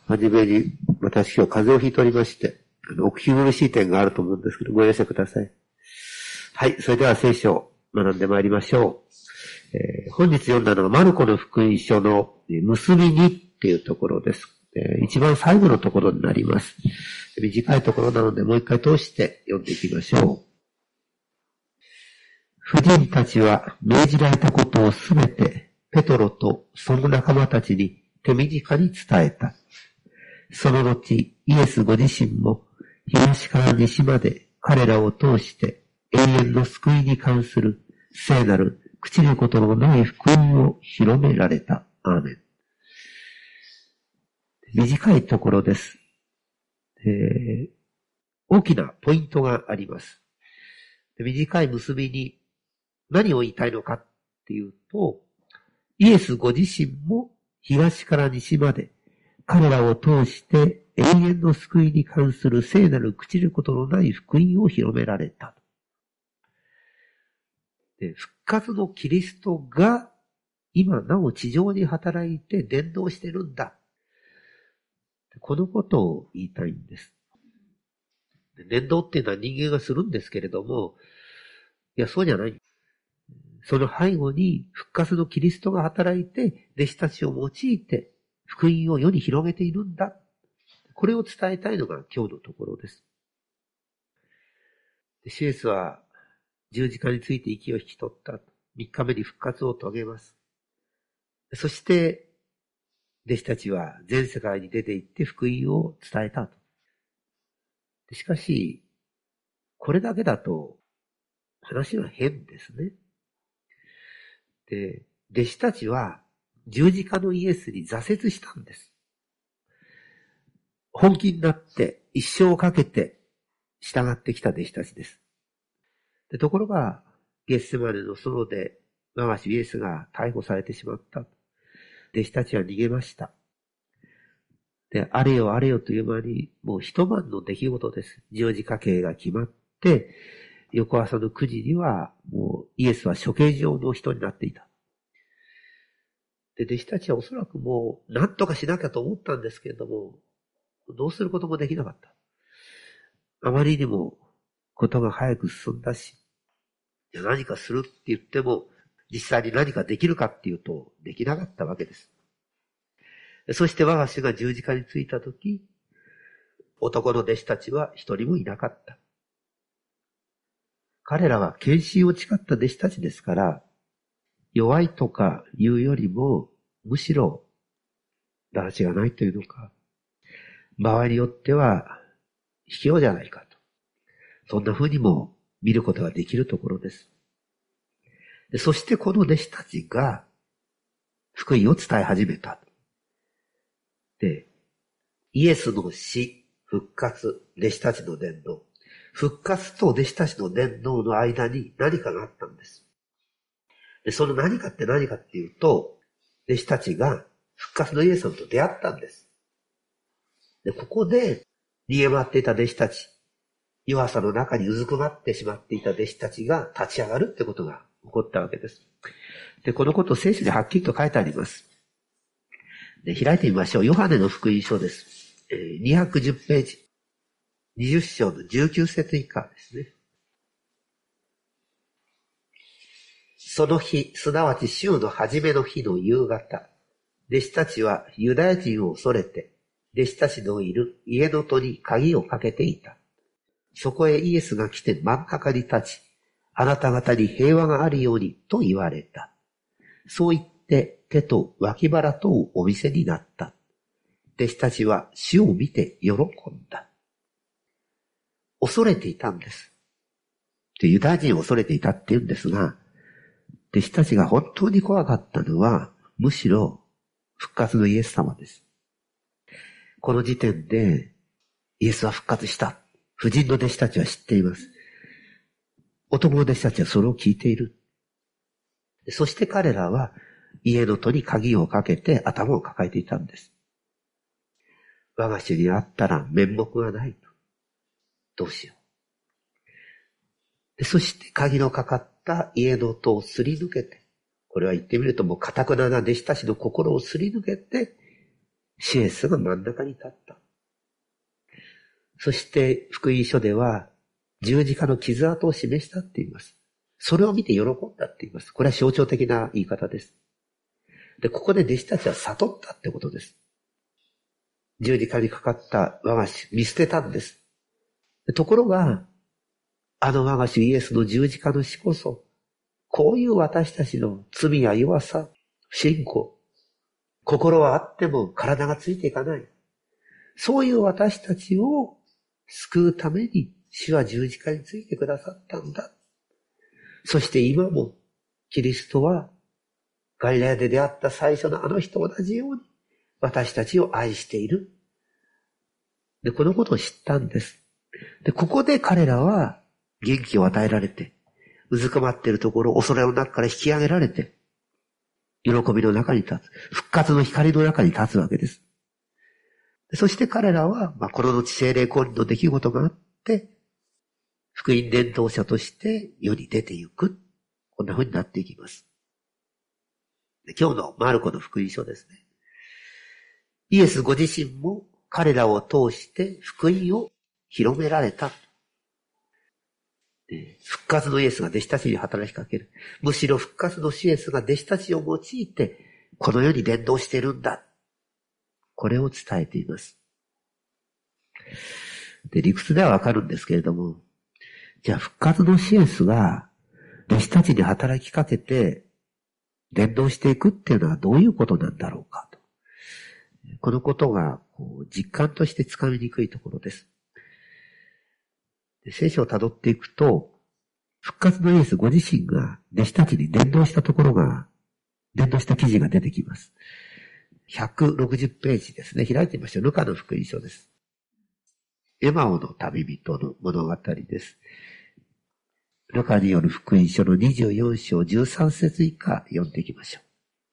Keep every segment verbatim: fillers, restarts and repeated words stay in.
はじめに、私今日風邪をひいておりまして、あのお聞き苦しい点があると思うんですけど、ご容赦ください。はい、それでは聖書を学んでまいりましょう。えー、本日読んだのはマルコの福音書の結びにっていうところです。えー、一番最後のところになります。短いところなのでもう一回通して読んでいきましょう。婦人たちは命じられたことをすべてペトロとその仲間たちに手短に伝えた。その後、イエスご自身も東から西まで彼らを通して永遠の救いに関する聖なる朽ちることのない福音を広められた。アーメン。短いところです。えー、大きなポイントがあります。短い結びに何を言いたいのかっていうと、イエスご自身も東から西まで彼らを通して永遠の救いに関する聖なる朽ちることのない福音を広められた。で、復活のキリストが今なお地上に働いて伝道してるんだ。このことを言いたいんです。伝道っていうのは人間がするんですけれども、いや、そうじゃない。その背後に復活のキリストが働いて弟子たちを用いて福音を世に広げているんだ。これを伝えたいのが今日のところです。主イエスは十字架について息を引き取った。三日目に復活を遂げます。そして弟子たちは全世界に出て行って福音を伝えたと。しかし、これだけだと話は変ですね。で、弟子たちは十字架のイエスに挫折したんです。本気になって一生をかけて従ってきた弟子たちです。でところが、ゲッセマネの園で我が主イエスが逮捕されてしまった。弟子たちは逃げました。で、あれよあれよという間に、もう一晩の出来事です。十字架刑が決まって、翌朝のくじには、もうイエスは処刑場の人になっていた。で、弟子たちはおそらくもう、何とかしなきゃと思ったんですけれども、どうすることもできなかった。あまりにも、ことが早く進んだし、何かするって言っても、実際に何かできるかっていうと、できなかったわけです。そして我が主が十字架についたとき、男の弟子たちは一人もいなかった。彼らは献身を誓った弟子たちですから、弱いとか言うよりも、むしろ、だらしがないというのか、場合によっては、卑怯じゃないかと。そんな風にも見ることができるところです。でそしてこの弟子たちが、福音を伝え始めた。で、イエスの死、復活、弟子たちの伝道。復活と弟子たちの伝道の間に何かがあったんです。で、その何かって何かっていうと、弟子たちが復活のイエス様と出会ったんです。で、ここで逃げ回っていた弟子たち、弱さの中にうずくまってしまっていた弟子たちが立ち上がるってことが起こったわけです。で、このことを聖書ではっきりと書いてあります。で、開いてみましょう。ヨハネの福音書です。えー、にひゃくじゅうページ。にじゅう章のじゅうきゅう節以下ですね。その日、すなわち週の初めの日の夕方、弟子たちはユダヤ人を恐れて、弟子たちのいる家の戸に鍵をかけていた。そこへイエスが来て真ん中に立ち、あなた方に平和があるようにと言われた。そう言って手と脇腹とをお見せになった。弟子たちは主を見て喜んだ。恐れていたんです。で、ユダヤ人を恐れていたって言うんですが、弟子たちが本当に怖かったのは、むしろ復活のイエス様です。この時点でイエスは復活した。婦人の弟子たちは知っています。男の弟子たちはそれを聞いている。そして彼らは家の戸に鍵をかけて頭を抱えていたんです。我が主に会ったら面目がないと。どうしよう。でそして鍵のかかった家の戸をすり抜けて、これは言ってみるともう堅くなな弟子たちの心をすり抜けて、 シエスが真ん中に立った。そして福音書では十字架の傷跡を示したって言います。それを見て喜んだって言います。これは象徴的な言い方です。で、ここで弟子たちは悟ったってことです。十字架にかかった我が主、見捨てたんです。ところが、あの我が主イエスの十字架の死こそ、こういう私たちの罪や弱さ、不信仰、心はあっても体がついていかない。そういう私たちを救うために主は十字架についてくださったんだ。そして今もキリストはガリラヤで出会った最初のあの人と同じように私たちを愛している。で、このことを知ったんです。で、ここで彼らは元気を与えられて、うずくまっているところ、恐れの中から引き上げられて、喜びの中に立つ。復活の光の中に立つわけです。そして彼らは、まあ、この後聖霊降臨の出来事があって、福音伝道者として世に出ていく。こんな風になっていきます。で、今日のマルコの福音書ですね。イエスご自身も彼らを通して福音を広められた。復活のイエスが弟子たちに働きかける。むしろ復活のイエスが弟子たちを用いて、この世に伝道しているんだ。これを伝えています。で、理屈ではわかるんですけれども、じゃあ復活のイエスが弟子たちに働きかけて伝道していくっていうのはどういうことなんだろうかと。このことがこう実感としてつかみにくいところです。で、聖書を辿っていくと、復活のイエスご自身が弟子たちに伝道したところが、伝道した記事が出てきます。ひゃくろくじゅうページですね。開いてみましょう。ルカの福音書です。エマオの旅人の物語です。ルカによる福音書のにじゅうよん章じゅうさん節以下読んでいきましょう。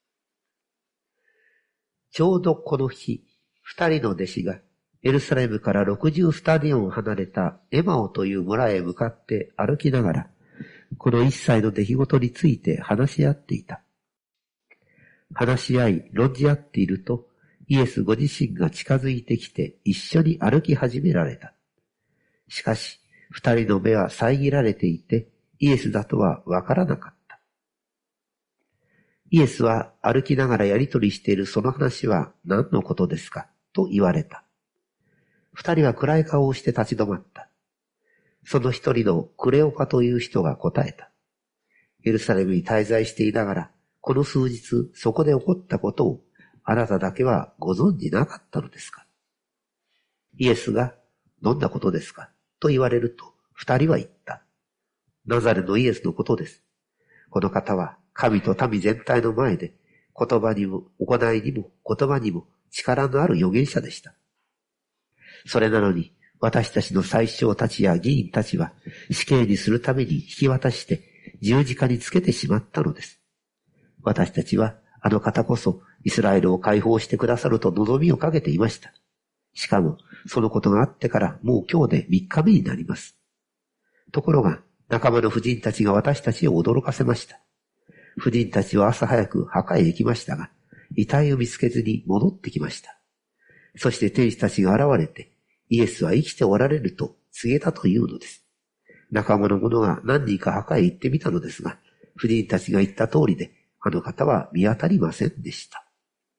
ちょうどこの日、二人の弟子がエルサレムからろくじゅうに里を離れたエマオという村へ向かって歩きながら、この一切の出来事について話し合っていた。話し合い、論じ合っていると、イエスご自身が近づいてきて一緒に歩き始められた。しかし、二人の目は遮られていて、イエスだとはわからなかった。イエスは歩きながらやりとりしているその話は何のことですかと言われた。二人は暗い顔をして立ち止まった。その一人のクレオパという人が答えた。エルサレムに滞在していながら、この数日そこで起こったことをあなただけはご存じなかったのですか。イエスがどんなことですかと言われると二人は言った。ナザレのイエスのことです。この方は神と民全体の前で言葉にも行いにも言葉にも力のある預言者でした。それなのに私たちの宰相たちや議員たちは死刑にするために引き渡して十字架につけてしまったのです。私たちはあの方こそイスラエルを解放してくださると望みをかけていました。しかもそのことがあってからもう今日で三日目になります。ところが仲間の婦人たちが私たちを驚かせました。婦人たちは朝早く墓へ行きましたが、遺体を見つけずに戻ってきました。そして天使たちが現れて、イエスは生きておられると告げたというのです。仲間の者が何人か墓へ行ってみたのですが、婦人たちが言った通りで、あの方は見当たりませんでした。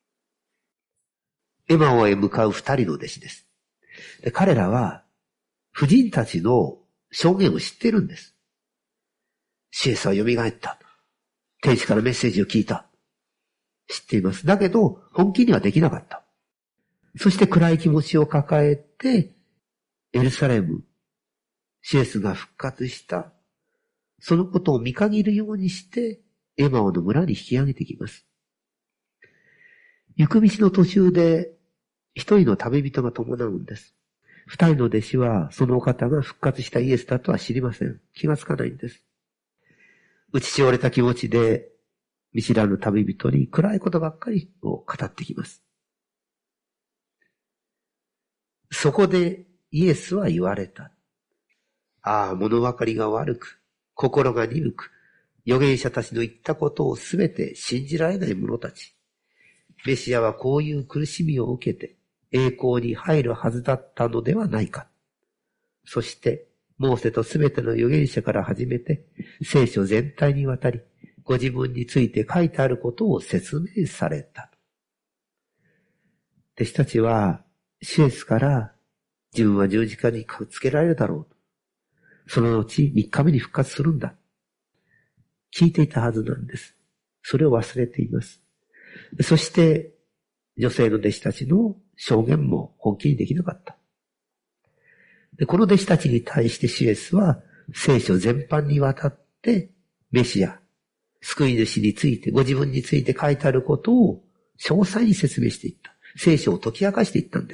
エマオへ向かう二人の弟子です。で、彼らは、婦人たちの証言を知っているんです。イエスは蘇った。天使からメッセージを聞いた。知っています。だけど、本気にはできなかった。そして暗い気持ちを抱えて、エルサレム、イエスが復活した。そのことを見限るようにして、エマオの村に引き上げてきます。行く道の途中で、一人の旅人が伴うんです。二人の弟子は、そのお方が復活したイエスだとは知りません。気がつかないんです。打ちしおれた気持ちで、見知らぬ旅人に暗いことばっかりを語ってきます。そこでイエスは言われた。ああ、物分かりが悪く、心が鈍く、預言者たちの言ったことをすべて信じられない者たち。 メシアはこういう苦しみを受けて栄光に入るはずだったのではないか。そして、モーセとすべての預言者から始めて、聖書全体にわたり、ご自分について書いてあることを説明された。弟子たちは、主イエスから自分は十字架につけられるだろう。その後、三日目に復活するんだ。聞いていたはずなんです。それを忘れています。そして、女性の弟子たちの証言も本気にできなかった。でこの弟子たちに対して主イエスは聖書全般にわたってメシア、救い主について、ご自分について書いてあることを詳細に説明していった。聖書を解き明かしていったんです。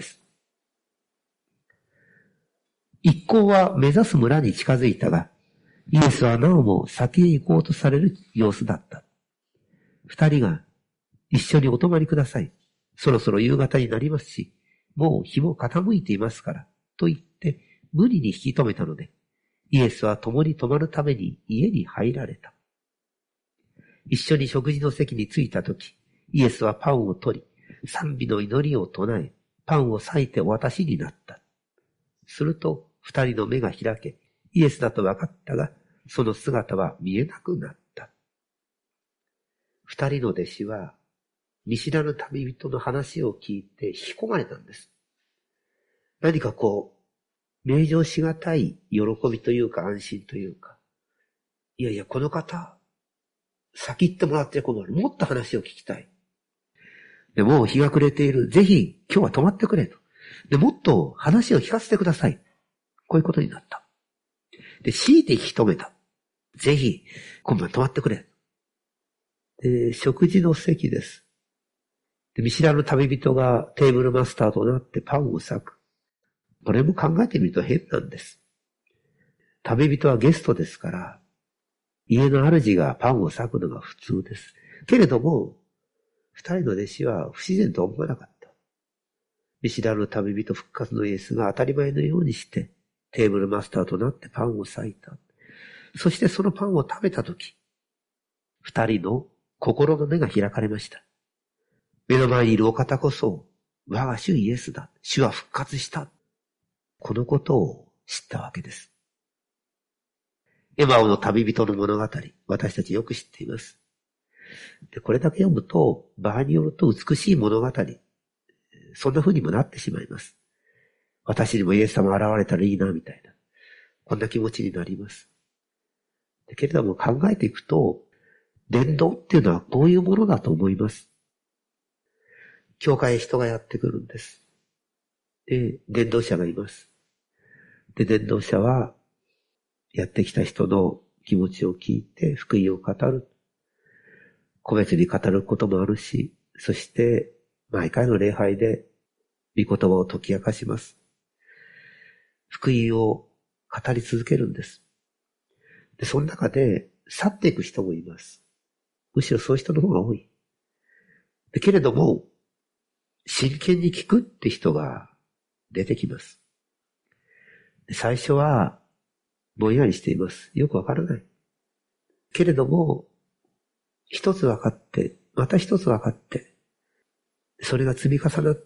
一行は目指す村に近づいたが、イエスはなおも先へ行こうとされる様子だった。二人が一緒にお泊まりください。そろそろ夕方になりますし、もう日も傾いていますから、と言って無理に引き止めたので、イエスは共に泊まるために家に入られた。一緒に食事の席に着いたとき、イエスはパンを取り、賛美の祈りを唱え、パンを裂いてお渡しになった。すると、二人の目が開け、イエスだと分かったが、その姿は見えなくなった。二人の弟子は、見知らぬ旅人の話を聞いて引き込まれたんです。何かこう、名状しがたい喜びというか安心というか、いやいや、この方、先行ってもらって困る。もっと話を聞きたい。でも日が暮れている。ぜひ今日は泊まってくれと。で、もっと話を聞かせてください。こういうことになった。で、強いて引き止めた。ぜひ今晩泊まってくれ。で、食事の席です。で、見知らぬ旅人がテーブルマスターとなってパンを裂く。これも考えてみると変なんです。旅人はゲストですから、家の主がパンを裂くのが普通です。けれども、二人の弟子は不自然と思わなかった。見知らぬ旅人復活のイエスが当たり前のようにして、テーブルマスターとなってパンを裂いた。そしてそのパンを食べたとき、二人の心の目が開かれました。目の前にいるお方こそ、我が主イエスだ。主は復活した。このことを知ったわけです。エマオの旅人の物語、私たちよく知っています。で、これだけ読むと、場合によると美しい物語、そんな風にもなってしまいます。私にもイエス様が現れたらいいな、みたいな。こんな気持ちになります。だけれども考えていくと、伝道っていうのはこういうものだと思います。教会へ人がやってくるんです。で、伝道者がいます。で、伝道者は、やってきた人の気持ちを聞いて福音を語る。個別に語ることもあるし、そして毎回の礼拝で御言葉を解き明かします。福音を語り続けるんです。で、その中で去っていく人もいます。むしろそういう人の方が多い。だけれども、真剣に聞くって人が出てきます。で、最初はぼんやりしています。よくわからない。けれども、一つ分かって、また一つ分かって、それが積み重なって、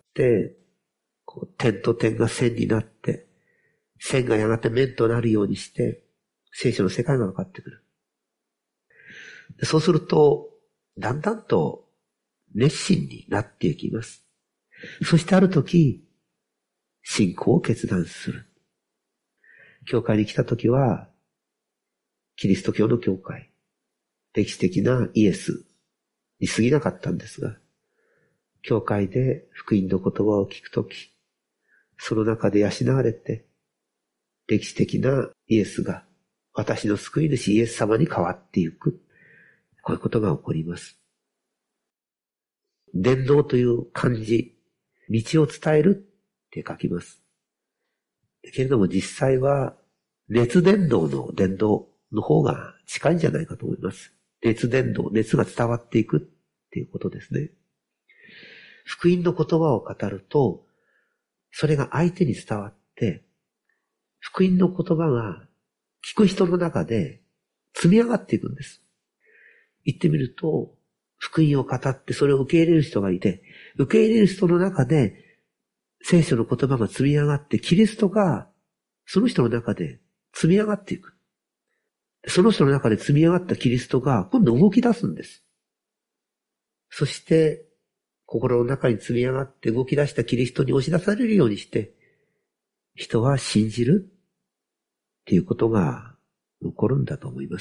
こう点と点が線になって、線がやがて面となるようにして、聖書の世界が分かってくる。そうすると、だんだんと熱心になっていきます。そしてある時、信仰を決断する。教会に来たときは、キリスト教の教会、歴史的なイエスに過ぎなかったんですが、教会で福音の言葉を聞くとき、その中で養われて、歴史的なイエスが私の救い主イエス様に変わっていく。こういうことが起こります。伝道という漢字、道を伝えるって書きます。けれども実際は熱伝導の伝導の方が近いんじゃないかと思います。熱伝導、熱が伝わっていくっていうことですね。福音の言葉を語ると、それが相手に伝わって、福音の言葉が聞く人の中で積み上がっていくんです。言ってみると、福音を語ってそれを受け入れる人がいて、 受け入れる人の中で聖書の言葉が積み上がって、キリストがその人の中で積み上がっていく。その人の中で積み上がったキリストが今度動き出すんです。そして心の中に積み上がって動き出したキリストに押し出されるようにして、人は信じるっていうことが起こるんだと思います。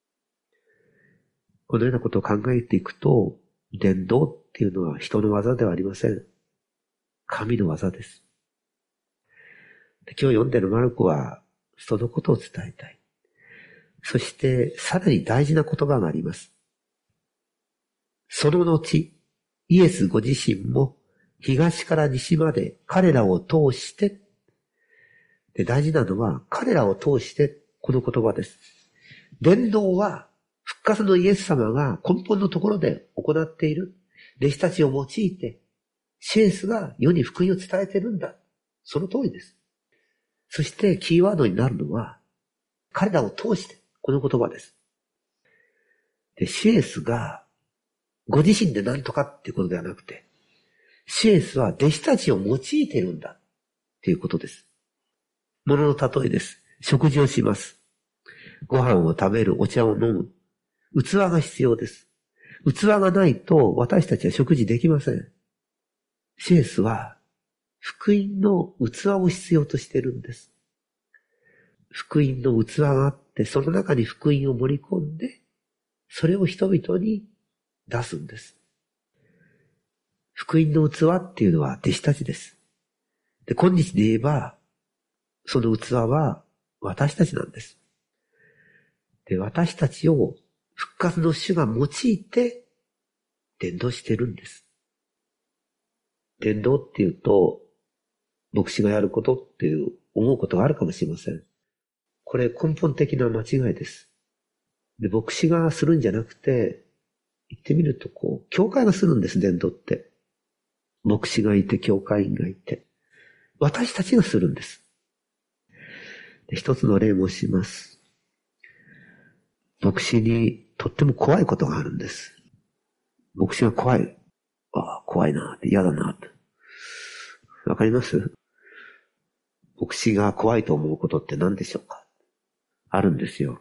このようなことを考えていくと、伝道っていうのは人の技ではありません。神の技です。で、今日読んでるマルコはそのことを伝えたい。そしてさらに大事な言葉があります。その後、イエスご自身も東から西まで彼らを通して、で大事なのは彼らを通してこの言葉です。伝道は復活のイエス様が根本のところで行っている弟子たちを用いて、シエスが世に福音を伝えているんだ。その通りです。そしてキーワードになるのは彼らを通してこの言葉です。で、シエスがご自身で何とかっていうことではなくて、シエスは弟子たちを用いているんだっていうことです。ものの例えです。食事をします。ご飯を食べる、お茶を飲む。器が必要です。器がないと私たちは食事できません。シエスは福音の器を必要としているんです。福音の器があって、その中に福音を盛り込んで、それを人々に出すんです。福音の器っていうのは弟子たちです。で、今日で言えば、その器は私たちなんです。で、私たちを復活の主が用いて伝道してるんです。伝道っていうと、牧師がやることっていう思うことがあるかもしれません。これ根本的な間違いです。で、牧師がするんじゃなくて、言ってみるとこう、教会がするんです、伝道って。牧師がいて、教会員がいて。私たちがするんです。で、一つの例をします。牧師にとっても怖いことがあるんです。牧師が怖い。ああ、怖いなって、嫌だなって。わかります？牧師が怖いと思うことって何でしょうか？あるんですよ。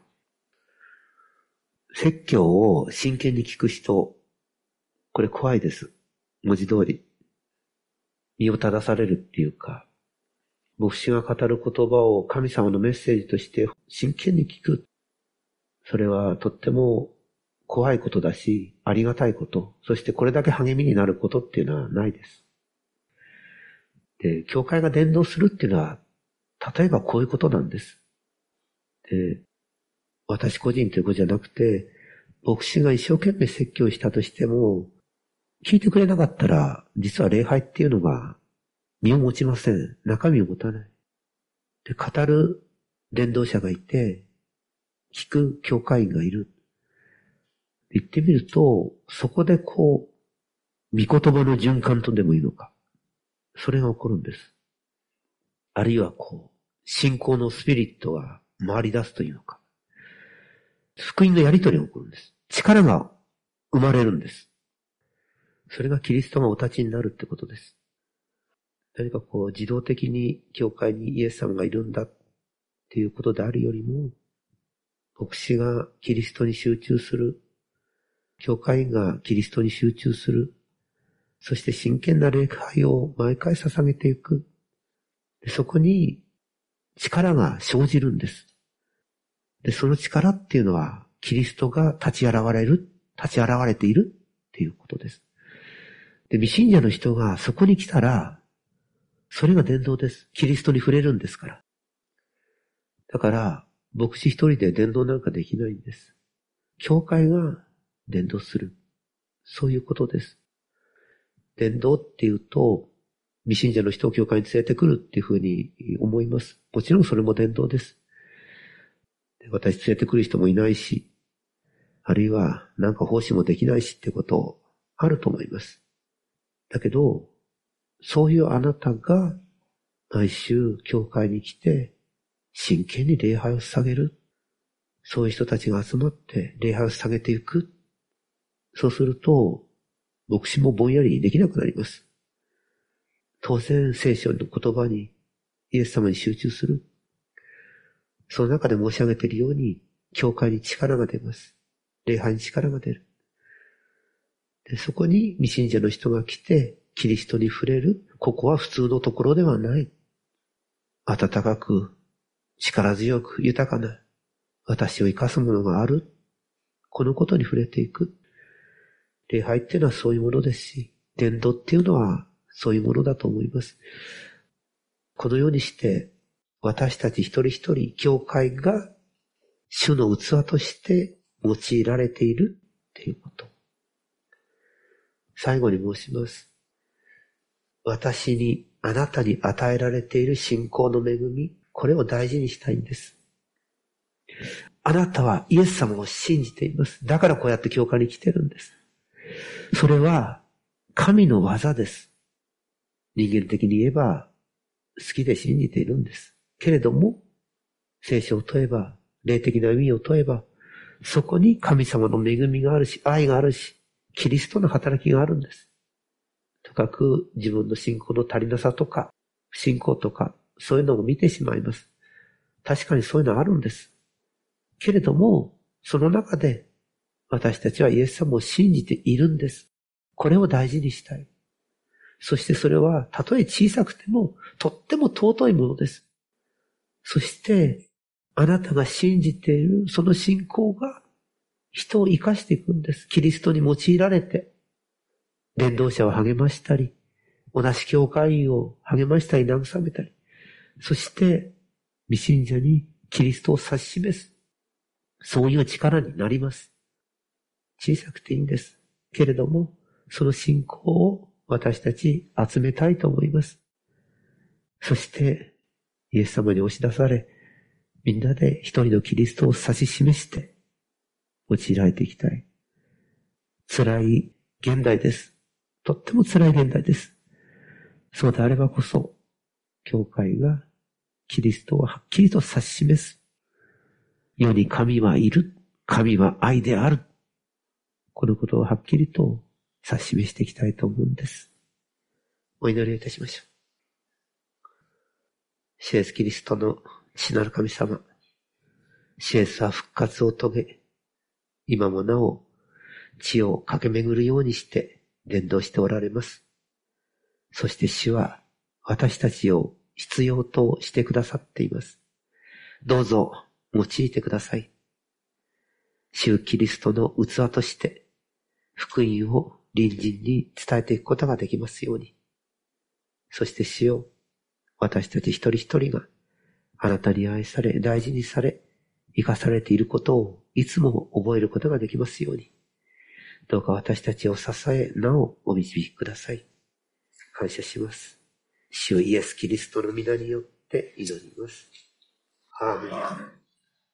説教を真剣に聞く人、これ怖いです。文字通り。身を正されるっていうか、牧師が語る言葉を神様のメッセージとして真剣に聞く。それはとっても怖いことだし、ありがたいこと、そしてこれだけ励みになることっていうのはないです。で、教会が伝道するっていうのは、例えばこういうことなんです。で、私個人ということじゃなくて、牧師が一生懸命説教したとしても、聞いてくれなかったら、実は礼拝っていうのが身を持ちません。中身を持たない。で、語る伝道者がいて、聞く教会員がいる。言ってみると、そこでこう、御言葉の循環とでもいいのか。それが起こるんです。あるいはこう、信仰のスピリットが回り出すというのか。福音のやりとりが起こるんです。力が生まれるんです。それがキリストがお立ちになるってことです。何かこう自動的に教会にイエス様がいるんだっていうことであるよりも、牧師がキリストに集中する、教会がキリストに集中する、そして真剣な礼拝を毎回捧げていく。でそこに力が生じるんです。で、その力っていうのはキリストが立ち現れる、立ち現れているっていうことです。で、未信者の人がそこに来たら、それが伝道です。キリストに触れるんですから。だから、牧師一人で伝道なんかできないんです。教会が伝道する。そういうことです。伝道っていうと、未信者の人を教会に連れてくるっていうふうに思います。もちろんそれも伝道です。私連れてくる人もいないし、あるいはなんか奉仕もできないしってことあると思います。だけど、そういうあなたが毎週教会に来て真剣に礼拝を捧げる。そういう人たちが集まって礼拝を捧げていく。そうすると、 牧師もぼんやりできなくなります。当然聖書の言葉にイエス様に集中する。その中で申し上げているように、教会に力が出ます。礼拝に力が出る。で、そこに未信者の人が来て、キリストに触れる。ここは普通のところではない。温かく、力強く、豊かな、私を生かすものがある。このことに触れていく。礼拝っていうのはそういうものですし、伝道っていうのはそういうものだと思います。このようにして、私たち一人一人、教会が主の器として用いられているっていうこと。最後に申します。私に、あなたに与えられている信仰の恵み、これを大事にしたいんです。あなたはイエス様を信じています。だからこうやって教会に来てるんです。それは神の技です。人間的に言えば好きで信じているんです。けれども、聖書を問えば、霊的な意味を問えば、そこに神様の恵みがあるし、愛があるし、キリストの働きがあるんです。とかく自分の信仰の足りなさとか、不信仰とか、そういうのを見てしまいます。確かにそういうのあるんです。けれども、その中で私たちはイエス様を信じているんです。これを大事にしたい。そしてそれは、たとえ小さくても、とっても尊いものです。そして、あなたが信じているその信仰が人を生かしていくんです。キリストに用いられて、伝道者を励ましたり、同じ教会員を励ましたり慰めたり、そして未信者にキリストを指し示す。そういう力になります。小さくていいんです。けれども、その信仰を私たち集めたいと思います。そして、イエス様に押し出され、みんなで一人のキリストを指し示して、用いられていきたい。辛い現代です。とっても辛い現代です。そうであればこそ、教会がキリストをはっきりと指し示す。世に神はいる。神は愛である。このことをはっきりと指し示していきたいと思うんです。お祈りをいたしましょう。主イエスキリストの父なる神様。主イエスは復活を遂げ、今もなお地を駆け巡るようにして伝道しておられます。そして主は私たちを必要としてくださっています。どうぞ用いてください。主キリストの器として福音を隣人に伝えていくことができますように。そして主よ、私たち一人一人があなたに愛され、大事にされ、生かされていることをいつも覚えることができますように。どうか私たちを支え、なおお導きください。感謝します。主イエスキリストの皆によって祈ります。アーメン。